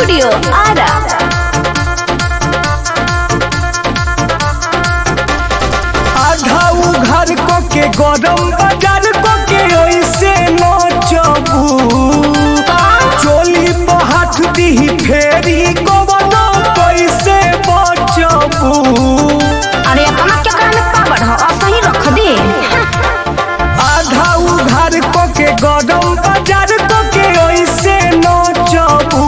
Studio Ara. आधा घर को के गरम बाजार को के ऐसे नचबू चोली पर हाथ दी फेरी कवनो कैसे बचबू। अरे अपना क्या करने पावर हो सही रख दे। आधा घर को के गरम बाजार को के ऐसे नचबू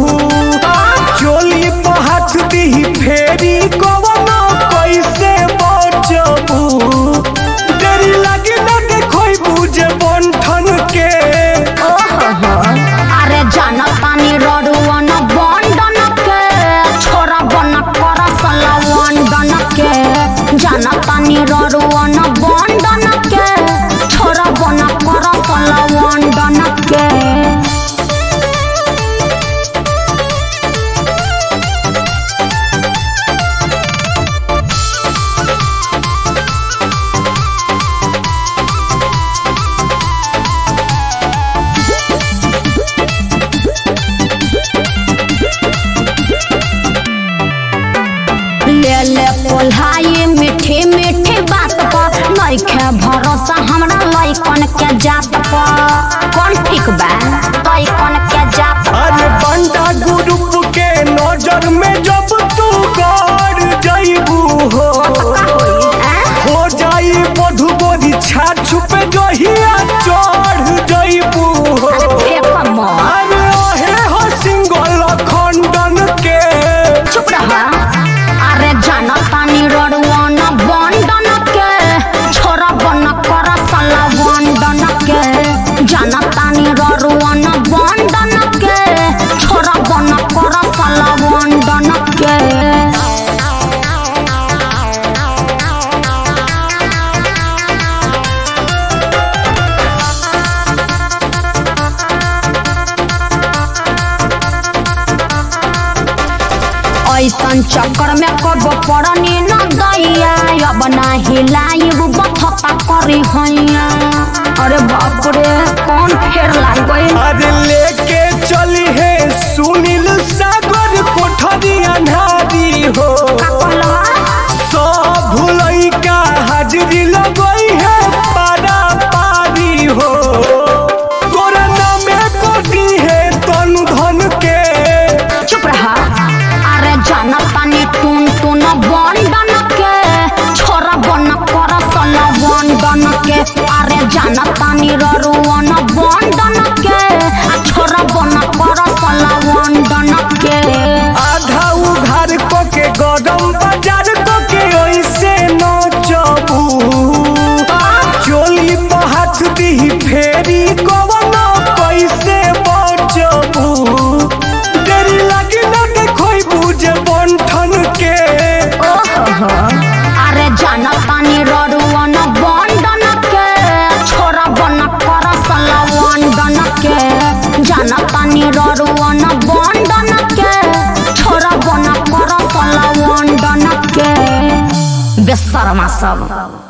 चोली पर हाथ दी फेरी कवनो कैसे बचबू। देरी लगे न देखोई बुझे बंठन के। अरे जाना पानी रड़ुआ न बंडन के छोरा बना कर सला वंडन के। जाना पानी रड़ुआ न बंडन के छोरा बना कर सला वंडन के। ले ले पोल्हाई मीठी मीठी बात पर नइखे भरोसा हमरा लइकन के जात पर। कौन ठीक बा लइकन के जात पर। अरे बंडा ग्रुप के नजर में जब तू गड़ जाइबू हो जाई मधु बोधी छाछ पे जहिया चढ़ जाइबू हो। अरे ओहे हो सिंगल खंडन के। चुप रहा। अरे जाना पानी रड़ुआ न बंडन के छोरा बना कर सला वंडन के। जाना पानी रड़ुआ न बंडन के छोरा बना कर सला वंडन के। ऐसन चक्कर में कब पड़नी न दैया अब ना हिलाइब बथता करी हैया। अरे बाप रे कौन फेर लाग गई। अरे लेके चली है सुनील सागर कोठरी अन्हारी हो। सब भुलई का हाजिरी लगई है पारा पारी हो। कोरोना में कोटी है तनु धन के। चुप रहा। अरे जाना पानी टून टून बंडन के छोरा बना कर सला वंडन के। अरे जाना पानी रड़ुआ न बंडन के छोरा बना कर सला वंडन के। आधा घर को के गरम बाजार को के ऐसे नचबू चोली पर हाथ दी फेरी कवनो कैसे बचबू। देरी लगी न देखोई बुझे बंठन के। अरे जाना पानी रड़ुआ न बंडन के छोरा बना कर सला वंडन के। जाना पानी रड़ुआ न बंडन के छोरा बना कर सला वंडन के। बेशर्मा सब।